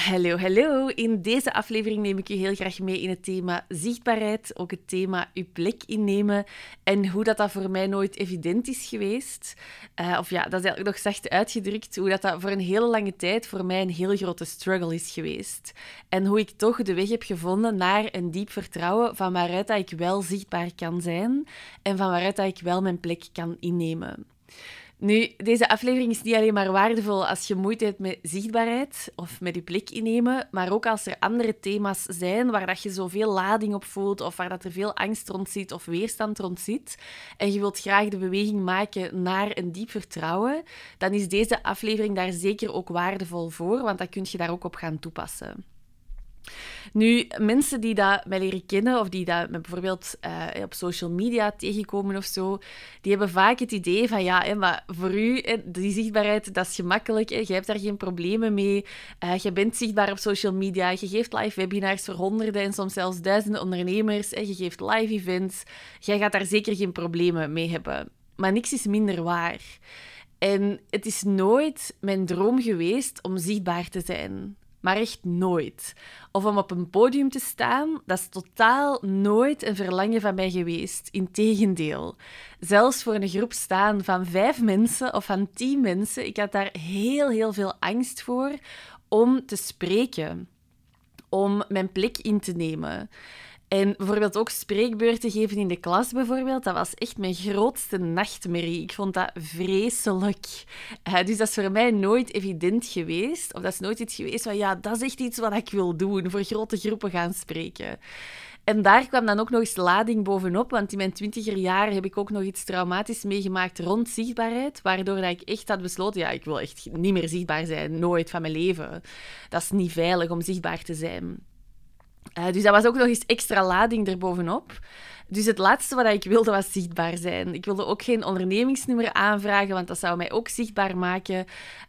Hallo, hallo. In deze aflevering neem ik u heel graag mee in het thema zichtbaarheid, ook het thema uw plek innemen en hoe dat voor mij nooit evident is geweest. Dat is eigenlijk nog zacht uitgedrukt, hoe dat voor een hele lange tijd voor mij een heel grote struggle is geweest. En hoe ik toch de weg heb gevonden naar een diep vertrouwen van waaruit dat ik wel zichtbaar kan zijn en van waaruit dat ik wel mijn plek kan innemen. Nu, deze aflevering is niet alleen maar waardevol als je moeite hebt met zichtbaarheid of met je plek innemen, maar ook als er andere thema's zijn waar dat je zoveel lading op voelt of waar dat er veel angst rond zit of weerstand rond zit en je wilt graag de beweging maken naar een diep vertrouwen, dan is deze aflevering daar zeker ook waardevol voor, want dan kun je daar ook op gaan toepassen. Nu, mensen die dat mij leren kennen of die dat me bijvoorbeeld op social media tegenkomen of zo, die hebben vaak het idee van maar voor u, die zichtbaarheid, dat is gemakkelijk. Je hebt daar geen problemen mee. Je bent zichtbaar op social media. Je geeft live webinars voor honderden en soms zelfs duizenden ondernemers. Je geeft live events. Jij gaat daar zeker geen problemen mee hebben. Maar niks is minder waar. En het is nooit mijn droom geweest om zichtbaar te zijn. Maar echt nooit. Of om op een podium te staan, dat is totaal nooit een verlangen van mij geweest. Integendeel. Zelfs voor een groep staan van 5 mensen of van 10 mensen, ik had daar heel veel angst voor om te spreken. Om mijn plek in te nemen. En bijvoorbeeld ook spreekbeurten geven in de klas bijvoorbeeld, dat was echt mijn grootste nachtmerrie. Ik vond dat vreselijk. Dus dat is voor mij nooit evident geweest. Of dat is nooit iets geweest van, dat is echt iets wat ik wil doen, voor grote groepen gaan spreken. En daar kwam dan ook nog eens lading bovenop, want in mijn 20er jaren heb ik ook nog iets traumatisch meegemaakt rond zichtbaarheid, waardoor dat ik echt had besloten, ik wil echt niet meer zichtbaar zijn, nooit van mijn leven. Dat is niet veilig om zichtbaar te zijn. Dus dat was ook nog eens extra lading erbovenop. Dus het laatste wat ik wilde was zichtbaar zijn. Ik wilde ook geen ondernemingsnummer aanvragen, want dat zou mij ook zichtbaar maken.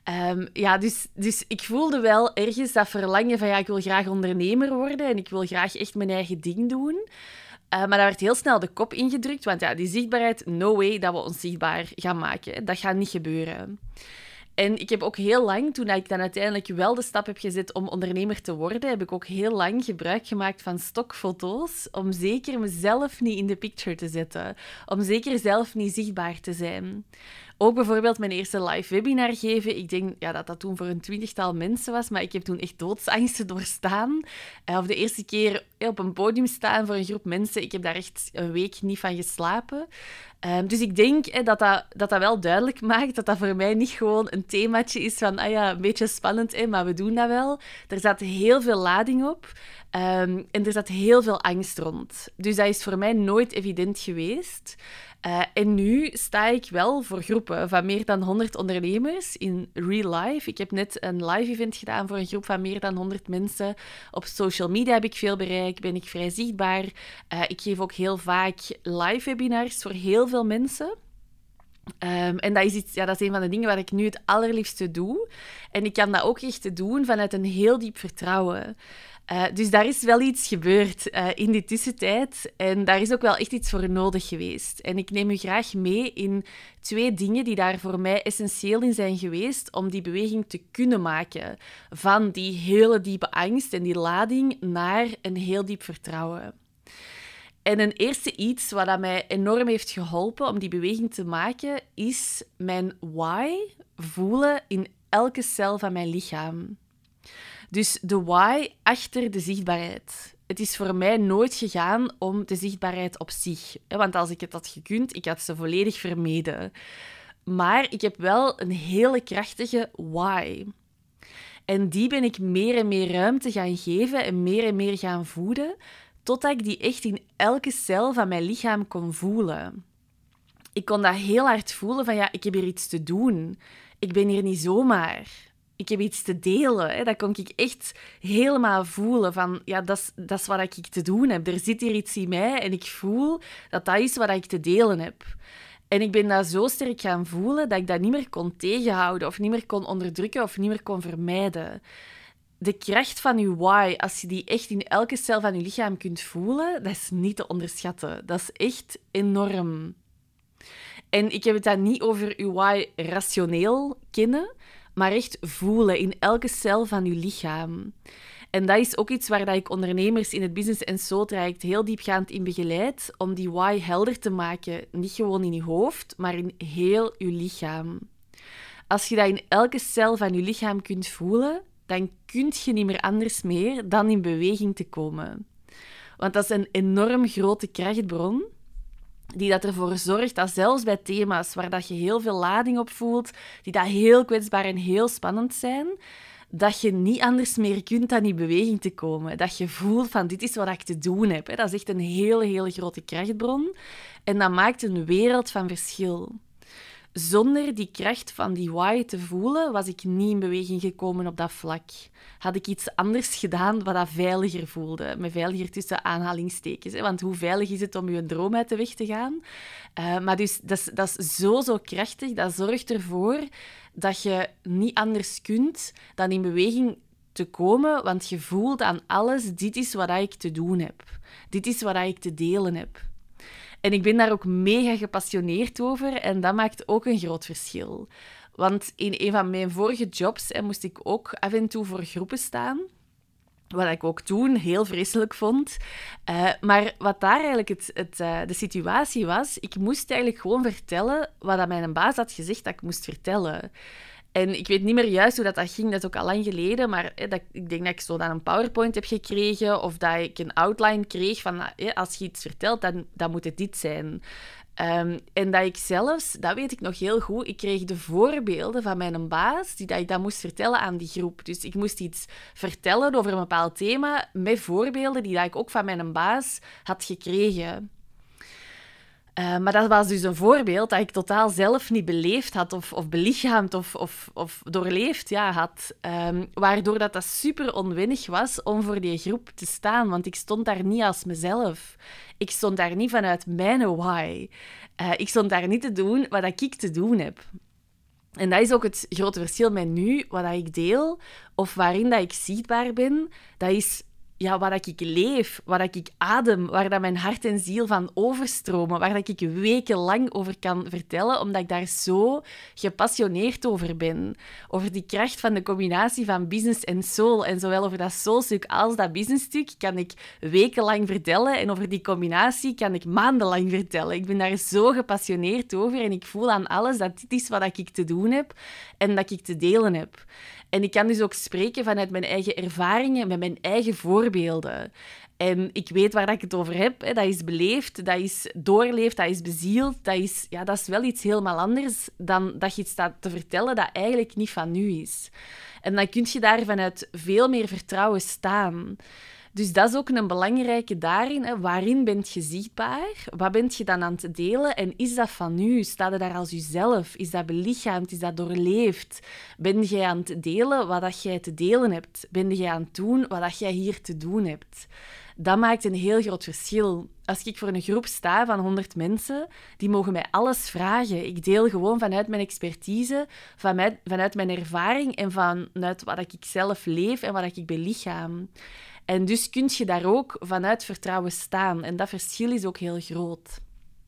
Dus ik voelde wel ergens dat verlangen van ik wil graag ondernemer worden en ik wil graag echt mijn eigen ding doen. Maar daar werd heel snel de kop ingedrukt, want die zichtbaarheid, no way dat we ons zichtbaar gaan maken. Dat gaat niet gebeuren. En ik heb ook heel lang, toen ik dan uiteindelijk wel de stap heb gezet om ondernemer te worden, heb ik ook heel lang gebruik gemaakt van stokfoto's om zeker mezelf niet in de picture te zetten. Om zeker zelf niet zichtbaar te zijn. Ook bijvoorbeeld mijn eerste live webinar geven. Ik denk dat dat toen voor een 20-tal mensen was, maar ik heb toen echt doodsangsten doorstaan. Of de eerste keer op een podium staan voor een groep mensen. Ik heb daar echt een week niet van geslapen. Dus ik denk dat wel duidelijk maakt dat dat voor mij niet gewoon een themaatje is van, een beetje spannend, maar we doen dat wel. Er zat heel veel lading op en er zat heel veel angst rond. Dus dat is voor mij nooit evident geweest. En nu sta ik wel voor groepen van meer dan 100 ondernemers in real life. Ik heb net een live event gedaan voor een groep van meer dan 100 mensen. Op social media heb ik veel bereik, ben ik vrij zichtbaar. Ik geef ook heel vaak live webinars voor heel veel mensen. En dat is dat is een van de dingen waar ik nu het allerliefste doe. En ik kan dat ook echt doen vanuit een heel diep vertrouwen. Dus daar is wel iets gebeurd in die tussentijd. En daar is ook wel echt iets voor nodig geweest. En ik neem u graag mee in 2 dingen die daar voor mij essentieel in zijn geweest om die beweging te kunnen maken. Van die hele diepe angst en die lading naar een heel diep vertrouwen. En een eerste iets wat mij enorm heeft geholpen om die beweging te maken, is mijn why voelen in elke cel van mijn lichaam. Dus de why achter de zichtbaarheid. Het is voor mij nooit gegaan om de zichtbaarheid op zich. Want als ik het had gekund, ik had ze volledig vermeden. Maar ik heb wel een hele krachtige why. En die ben ik meer en meer ruimte gaan geven en meer gaan voeden, totdat ik die echt in elke cel van mijn lichaam kon voelen. Ik kon dat heel hard voelen van ik heb hier iets te doen. Ik ben hier niet zomaar. Ik heb iets te delen. Dat kon ik echt helemaal voelen van dat is wat ik te doen heb. Er zit hier iets in mij en ik voel dat dat is wat ik te delen heb. En ik ben dat zo sterk gaan voelen dat ik dat niet meer kon tegenhouden of niet meer kon onderdrukken of niet meer kon vermijden. De kracht van je why, als je die echt in elke cel van je lichaam kunt voelen, dat is niet te onderschatten. Dat is echt enorm. En ik heb het dan niet over je why rationeel kennen, maar echt voelen in elke cel van je lichaam. En dat is ook iets waar dat ik ondernemers in het Business & Soul traject heel diepgaand in begeleid, om die why helder te maken, niet gewoon in je hoofd, maar in heel je lichaam. Als je dat in elke cel van je lichaam kunt voelen, dan kun je niet meer anders meer dan in beweging te komen. Want dat is een enorm grote krachtbron die dat ervoor zorgt dat zelfs bij thema's waar dat je heel veel lading op voelt, die dat heel kwetsbaar en heel spannend zijn, dat je niet anders meer kunt dan in beweging te komen. Dat je voelt van dit is wat ik te doen heb. Dat is echt een hele grote krachtbron. En dat maakt een wereld van verschil. Zonder die kracht van die why te voelen, was ik niet in beweging gekomen op dat vlak. Had ik iets anders gedaan wat dat veiliger voelde. Met veiliger tussen aanhalingstekens. Want hoe veilig is het om je droom uit de weg te gaan? Maar dus, dat is zo krachtig. Dat zorgt ervoor dat je niet anders kunt dan in beweging te komen. Want je voelt aan alles, dit is wat ik te doen heb. Dit is wat ik te delen heb. En ik ben daar ook mega gepassioneerd over en dat maakt ook een groot verschil. Want in een van mijn vorige jobs moest ik ook af en toe voor groepen staan. Wat ik ook toen heel vreselijk vond. Maar wat daar eigenlijk de situatie was, ik moest eigenlijk gewoon vertellen wat mijn baas had gezegd dat ik moest vertellen. En ik weet niet meer juist hoe dat ging, dat is ook al lang geleden, maar ik denk dat ik zo dan een PowerPoint heb gekregen of dat ik een outline kreeg van als je iets vertelt, dan moet het dit zijn. En dat ik zelfs, dat weet ik nog heel goed, ik kreeg de voorbeelden van mijn baas die dat ik dan moest vertellen aan die groep. Dus ik moest iets vertellen over een bepaald thema met voorbeelden die dat ik ook van mijn baas had gekregen. Maar dat was dus een voorbeeld dat ik totaal zelf niet beleefd had of belichaamd of doorleefd had. Waardoor dat super onwennig was om voor die groep te staan. Want ik stond daar niet als mezelf. Ik stond daar niet vanuit mijn why. Ik stond daar niet te doen wat ik te doen heb. En dat is ook het grote verschil met nu, wat ik deel, of waarin dat ik zichtbaar ben. Dat is wat ik leef, wat ik adem, waar dat mijn hart en ziel van overstromen, waar dat ik wekenlang over kan vertellen, omdat ik daar zo gepassioneerd over ben. Over die kracht van de combinatie van business en soul. En zowel over dat soulstuk als dat businessstuk kan ik wekenlang vertellen. En over die combinatie kan ik maandenlang vertellen. Ik ben daar zo gepassioneerd over en ik voel aan alles dat dit is wat ik te doen heb en dat ik te delen heb. En ik kan dus ook spreken vanuit mijn eigen ervaringen, met mijn eigen voorbeelden. En ik weet waar ik het over heb. Dat is beleefd, dat is doorleefd, dat is bezield. Dat is wel iets helemaal anders dan dat je iets staat te vertellen dat eigenlijk niet van nu is. En dan kun je daar vanuit veel meer vertrouwen staan. Dus dat is ook een belangrijke daarin. Waarin ben je zichtbaar? Wat ben je dan aan het delen? En is dat van u? Sta je daar als jezelf? Is dat belichaamd? Is dat doorleefd? Ben jij aan het delen wat dat jij te delen hebt? Ben jij aan het doen wat dat jij hier te doen hebt? Dat maakt een heel groot verschil. Als ik voor een groep sta van 100 mensen, die mogen mij alles vragen. Ik deel gewoon vanuit mijn expertise, vanuit mijn ervaring en vanuit wat ik zelf leef en wat ik belichaam. En dus kun je daar ook vanuit vertrouwen staan. En dat verschil is ook heel groot.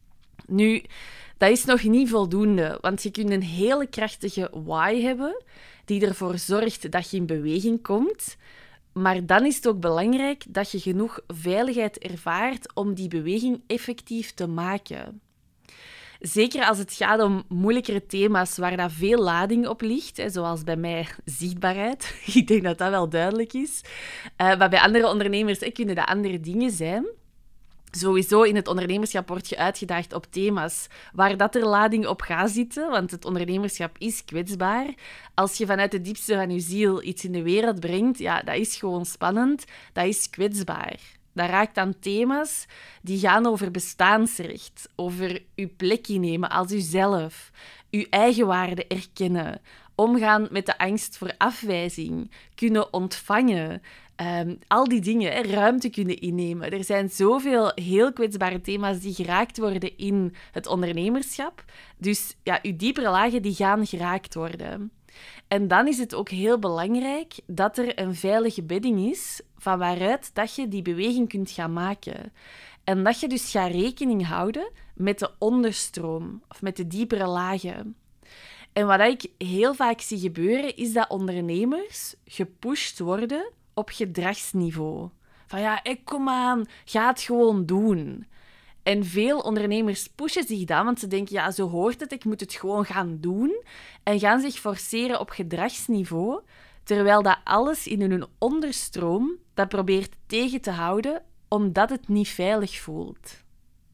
Nu, dat is nog niet voldoende, want je kunt een hele krachtige why hebben, die ervoor zorgt dat je in beweging komt. Maar dan is het ook belangrijk dat je genoeg veiligheid ervaart om die beweging effectief te maken. Zeker als het gaat om moeilijkere thema's waar dat veel lading op ligt, zoals bij mij zichtbaarheid. Ik denk dat dat wel duidelijk is. Maar bij andere ondernemers kunnen dat andere dingen zijn. Sowieso in het ondernemerschap word je uitgedaagd op thema's waar dat er lading op gaat zitten, want het ondernemerschap is kwetsbaar. Als je vanuit de diepste van je ziel iets in de wereld brengt, dat is gewoon spannend, dat is kwetsbaar. Dat raakt aan thema's die gaan over bestaansrecht, over je plek innemen als uzelf, je eigenwaarde erkennen, omgaan met de angst voor afwijzing, kunnen ontvangen, al die dingen, ruimte kunnen innemen. Er zijn zoveel heel kwetsbare thema's die geraakt worden in het ondernemerschap. Dus je diepere lagen die gaan geraakt worden. En dan is het ook heel belangrijk dat er een veilige bedding is van waaruit dat je die beweging kunt gaan maken. En dat je dus gaat rekening houden met de onderstroom of met de diepere lagen. En wat ik heel vaak zie gebeuren, is dat ondernemers gepusht worden op gedragsniveau. Van ja, kom aan, ga het gewoon doen. En veel ondernemers pushen zich dan, want ze denken, ja, zo hoort het, ik moet het gewoon gaan doen. En gaan zich forceren op gedragsniveau, terwijl dat alles in hun onderstroom dat probeert tegen te houden, omdat het niet veilig voelt.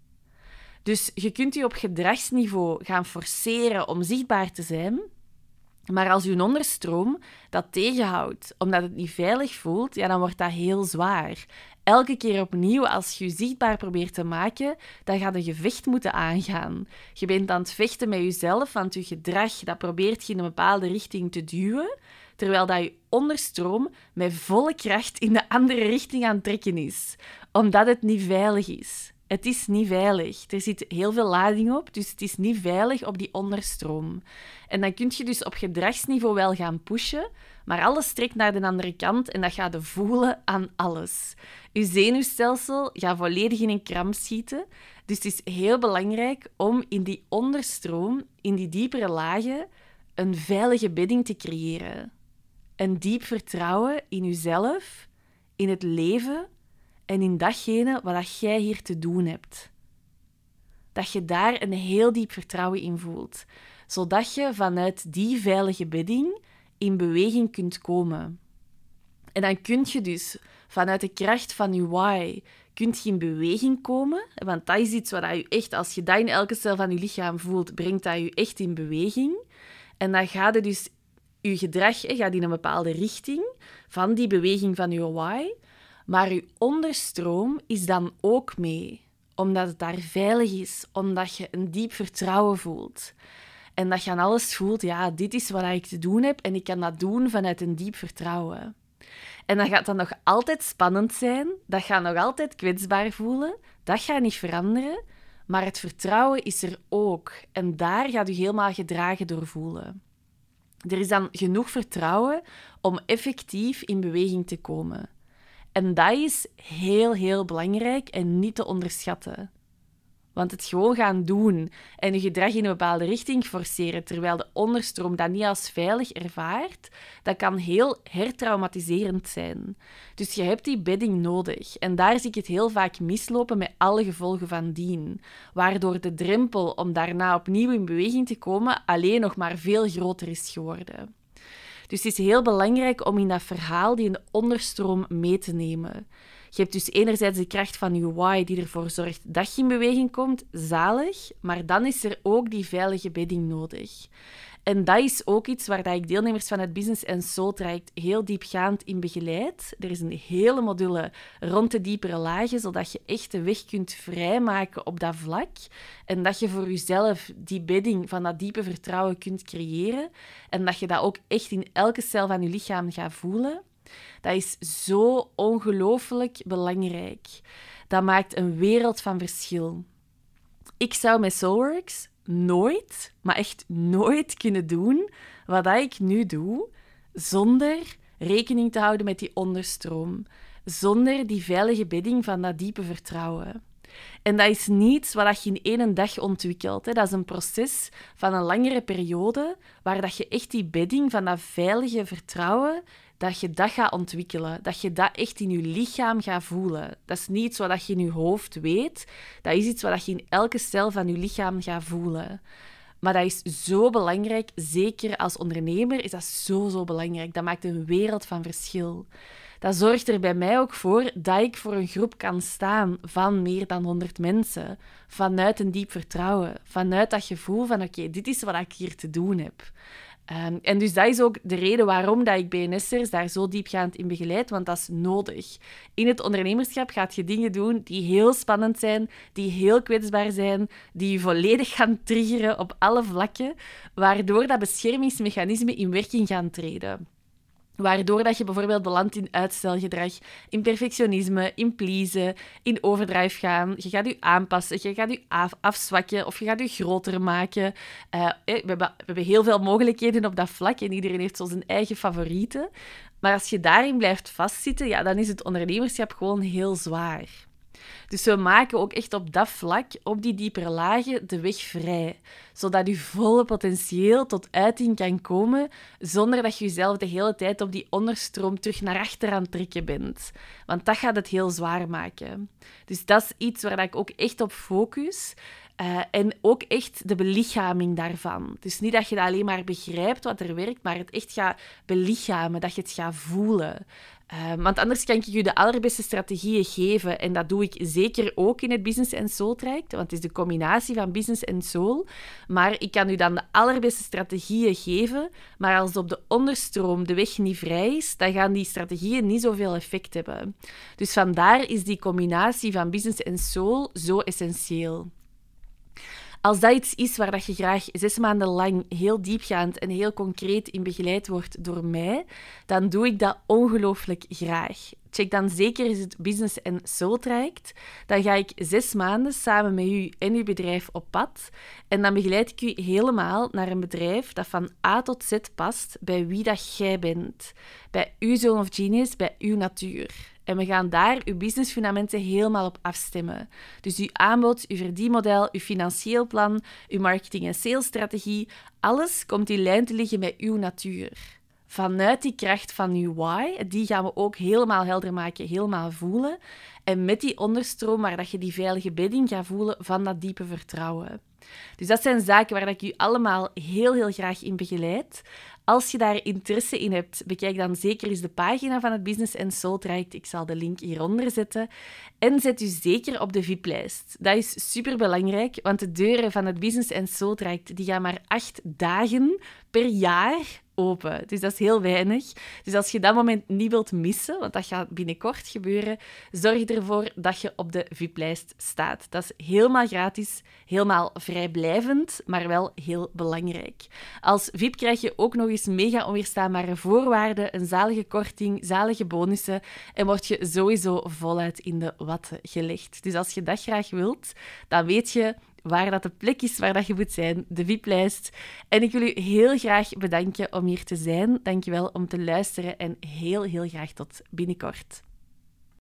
Dus je kunt je op gedragsniveau gaan forceren om zichtbaar te zijn, maar als je onderstroom dat tegenhoudt omdat het niet veilig voelt, ja, dan wordt dat heel zwaar. Elke keer opnieuw, als je je zichtbaar probeert te maken, dan ga je een gevecht moeten aangaan. Je bent aan het vechten met jezelf, want je gedrag dat probeert je in een bepaalde richting te duwen, terwijl dat je onderstroom met volle kracht in de andere richting aan het trekken is, omdat het niet veilig is. Het is niet veilig. Er zit heel veel lading op, dus het is niet veilig op die onderstroom. En dan kun je dus op gedragsniveau wel gaan pushen, maar alles trekt naar de andere kant en dat gaat je voelen aan alles. Je zenuwstelsel gaat volledig in een kramp schieten. Dus het is heel belangrijk om in die onderstroom, in die diepere lagen, een veilige bedding te creëren. Een diep vertrouwen in jezelf, in het leven en in datgene wat jij hier te doen hebt. Dat je daar een heel diep vertrouwen in voelt, zodat je vanuit die veilige bedding in beweging kunt komen. En dan kun je dus vanuit de kracht van je why kunt je in beweging komen, want dat is iets wat je echt, als je dat in elke cel van je lichaam voelt, brengt dat je echt in beweging. En dan gaat het dus, je gedrag gaat in een bepaalde richting van die beweging van je why, maar je onderstroom is dan ook mee, omdat het daar veilig is, omdat je een diep vertrouwen voelt. En dat je aan alles voelt, ja, dit is wat ik te doen heb en ik kan dat doen vanuit een diep vertrouwen. En dan gaat dat nog altijd spannend zijn, dat gaat nog altijd kwetsbaar voelen, dat gaat niet veranderen, maar het vertrouwen is er ook. En daar gaat je helemaal gedragen door voelen. Er is dan genoeg vertrouwen om effectief in beweging te komen. En dat is heel, heel belangrijk en niet te onderschatten. Want het gewoon gaan doen en je gedrag in een bepaalde richting forceren, terwijl de onderstroom dat niet als veilig ervaart, dat kan heel hertraumatiserend zijn. Dus je hebt die bedding nodig. En daar zie ik het heel vaak mislopen met alle gevolgen van dien. Waardoor de drempel om daarna opnieuw in beweging te komen alleen nog maar veel groter is geworden. Dus het is heel belangrijk om in dat verhaal die in de onderstroom mee te nemen. Je hebt dus enerzijds de kracht van je why die ervoor zorgt dat je in beweging komt, zalig, maar dan is er ook die veilige bedding nodig. En dat is ook iets waar ik deelnemers van het Business & Soul traject heel diepgaand in begeleid. Er is een hele module rond de diepere lagen, zodat je echt de weg kunt vrijmaken op dat vlak. En dat je voor jezelf die bedding van dat diepe vertrouwen kunt creëren. En dat je dat ook echt in elke cel van je lichaam gaat voelen. Dat is zo ongelooflijk belangrijk. Dat maakt een wereld van verschil. Ik zou met Soulworks nooit, maar echt nooit kunnen doen wat ik nu doe, zonder rekening te houden met die onderstroom, zonder die veilige bedding van dat diepe vertrouwen. En dat is niets wat je in één dag ontwikkelt. Dat is een proces van een langere periode, waar dat je echt die bedding van dat veilige vertrouwen, dat je dat gaat ontwikkelen. Dat je dat echt in je lichaam gaat voelen. Dat is niet iets wat je in je hoofd weet. Dat is iets wat je in elke cel van je lichaam gaat voelen. Maar dat is zo belangrijk. Zeker als ondernemer is dat zo belangrijk. Dat maakt een wereld van verschil. Dat zorgt er bij mij ook voor dat ik voor een groep kan staan van meer dan 100 mensen. Vanuit een diep vertrouwen. Vanuit dat gevoel van oké, dit is wat ik hier te doen heb. En dus dat is ook de reden waarom dat ik BNS'ers daar zo diepgaand in begeleid, want dat is nodig. In het ondernemerschap gaat je dingen doen die heel spannend zijn, die heel kwetsbaar zijn, die je volledig gaan triggeren op alle vlakken, waardoor dat beschermingsmechanismen in werking gaan treden. Waardoor dat je bijvoorbeeld belandt in uitstelgedrag, in perfectionisme, in pleasen, in overdrive gaan. Je gaat je aanpassen, je gaat je afzwakken of je gaat je groter maken. We hebben heel veel mogelijkheden op dat vlak en iedereen heeft zo zijn eigen favorieten. Maar als je daarin blijft vastzitten, ja, dan is het ondernemerschap gewoon heel zwaar. Dus we maken ook echt op dat vlak, op die diepere lagen, de weg vrij. Zodat je volle potentieel tot uiting kan komen, zonder dat je jezelf de hele tijd op die onderstroom terug naar achter aan het trekken bent. Want dat gaat het heel zwaar maken. Dus dat is iets waar ik ook echt op focus. En ook echt de belichaming daarvan. Dus niet dat je dat alleen maar begrijpt wat er werkt, maar het echt gaat belichamen, dat je het gaat voelen. Want anders kan ik je de allerbeste strategieën geven. En dat doe ik zeker ook in het Business and Soul traject. Want het is de combinatie van Business en Soul. Maar ik kan u dan de allerbeste strategieën geven. Maar als op de onderstroom de weg niet vrij is, dan gaan die strategieën niet zoveel effect hebben. Dus vandaar is die combinatie van Business en Soul zo essentieel. Als dat iets is waar dat je graag 6 maanden lang heel diepgaand en heel concreet in begeleid wordt door mij, dan doe ik dat ongelooflijk graag. Check dan zeker eens het Business and Soul traject. Dan ga ik 6 maanden samen met u en uw bedrijf op pad. En dan begeleid ik u helemaal naar een bedrijf dat van A tot Z past bij wie dat jij bent. Bij uw zone of genius, bij uw natuur. En we gaan daar uw businessfundamenten helemaal op afstemmen. Dus uw aanbod, uw verdienmodel, uw financieel plan, uw marketing- en salesstrategie, alles komt in lijn te liggen met uw natuur. Vanuit die kracht van uw why, die gaan we ook helemaal helder maken, helemaal voelen. En met die onderstroom waar dat je die veilige bedding gaat voelen van dat diepe vertrouwen. Dus dat zijn zaken waar ik u allemaal heel, heel graag in begeleid. Als je daar interesse in hebt, bekijk dan zeker eens de pagina van het Business and Soul traject. Ik zal de link hieronder zetten. En zet u zeker op de VIP-lijst. Dat is superbelangrijk, want de deuren van het Business and Soul traject die gaan maar 8 dagen per jaar open. Dus dat is heel weinig. Dus als je dat moment niet wilt missen, want dat gaat binnenkort gebeuren, zorg ervoor dat je op de VIP-lijst staat. Dat is helemaal gratis, helemaal vrijblijvend, maar wel heel belangrijk. Als VIP krijg je ook nog eens mega onweerstaanbare voorwaarden, een zalige korting, zalige bonussen en word je sowieso voluit in de watten gelegd. Dus als je dat graag wilt, dan weet je waar dat de plek is waar dat je moet zijn, de VIP-lijst. En ik wil u heel graag bedanken om hier te zijn. Dank je wel om te luisteren en heel, heel graag tot binnenkort.